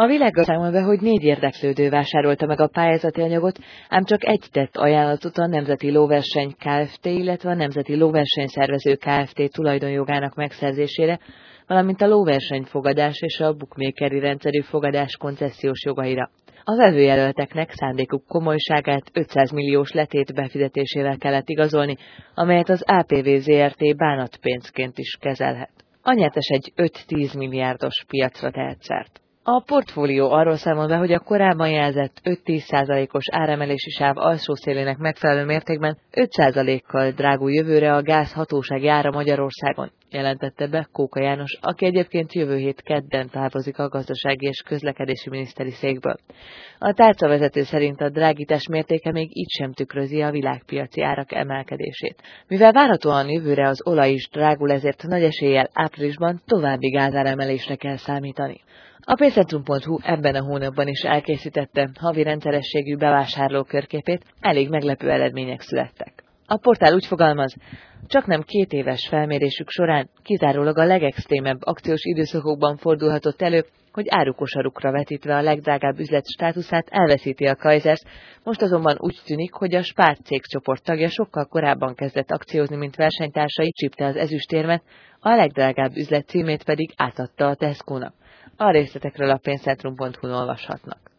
A Világgazdaság számol be, hogy 4 érdeklődő vásárolta meg a pályázati anyagot, ám csak egy tett ajánlatot a Nemzeti Lóverseny Kft., illetve a Nemzeti Lóversenyszervező Kft. Tulajdonjogának megszerzésére, valamint a lóversenyfogadás és a bookmakeri rendszerű fogadás koncesziós jogaira. A vevőjelölteknek szándékuk komolyságát 500 milliós letét befizetésével kellett igazolni, amelyet az APV Zrt. Bánatpénzként is kezelhet. A nyertes egy 5-10 milliárdos piacra tehet szert. A portfólió arról számol be, hogy a korábban jelzett 5-10%-os áremelési sáv alsó szélének megfelelő mértékben 5%-kal drágul jövőre a gáz hatósági ára Magyarországon, jelentette be Kóka János, aki egyébként jövő hét kedden távozik a gazdasági és közlekedési miniszteri székből. A tárcavezető szerint a drágítás mértéke még így sem tükrözi a világpiaci árak emelkedését. Mivel várhatóan jövőre az olaj is drágul, ezért nagy eséllyel áprilisban további gázáremelésre kell számítani. A pénzcentrum.hu ebben a hónapban is elkészítette havi rendszerességű bevásárlókörképét, elég meglepő eredmények születtek. A portál úgy fogalmaz, csaknem 2 éves felmérésük során kizárólag a legextrémebb akciós időszakokban fordulhatott elő, hogy árukosarukra vetítve a legdrágább üzlet státuszát elveszíti a Kaisers, most azonban úgy tűnik, hogy a Spar cégcsoport tagja sokkal korábban kezdett akciózni, mint versenytársai, csípte az ezüstérmet, a legdrágább üzlet címét pedig átadta a Tesco-nak. A részletekről a pénzcentrum.hu-n olvashatnak.